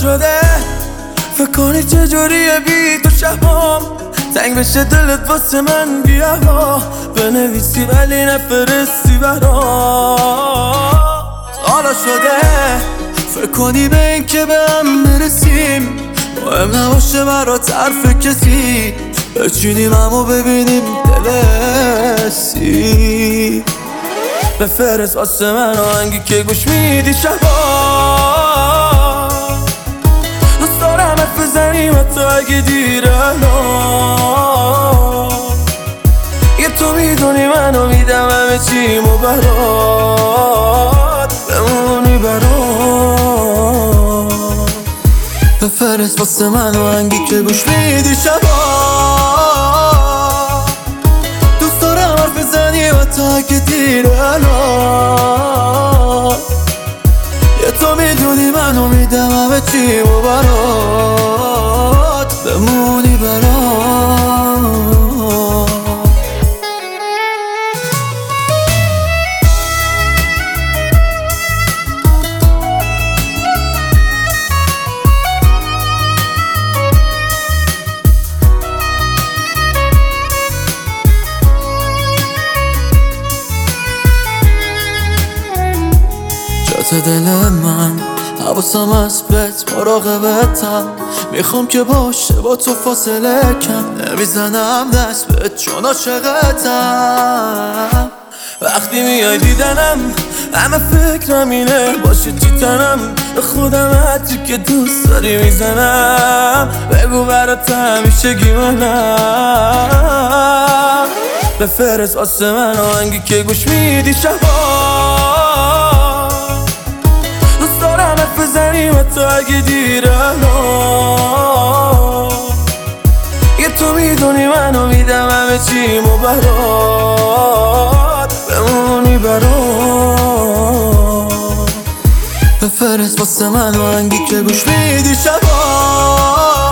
شده فکر کنی چجوریه بی تو شبام تنگ بشه دلت واسه من بیا بنویسی ولی نفرستی برام حالا شده فکر کنی به این که به هم برسیم مهم نباشه برات حرف کسی بچینیم همو ببینیم دلسی بفرست واسه من آهنگی که گوش میدی شبا دوست دارم حرف بزنیم حتی اگه دیره یه تو میدونی منو میدم همه چیمو برات بمونی برات بفرست واسه من آهنگی که گوش میدی شبا دوست دارم حرف بزنیم حتی اگه دیره یه تو میدونی منو میدم همه چیمو برات بمونی برات جات دل من حواسم از بهت مراقبتم میخوام که باشه با تو فاصله کم نمیزنم دست بهت چون عاشقتم وقتی میای دیدنم همه فکرم اینه باشه چی تنم به خودم حتی که دوست داری میزنم بگو برات همیشه گیمانم بفرست واسه من آهنگی که گوش میدی شبا بزنیم حتی اگه دیره یه تو میدونی منو میدم همه چیمو برات بمونی برات بفرست واسه من آهنگی که گوش میدی شبا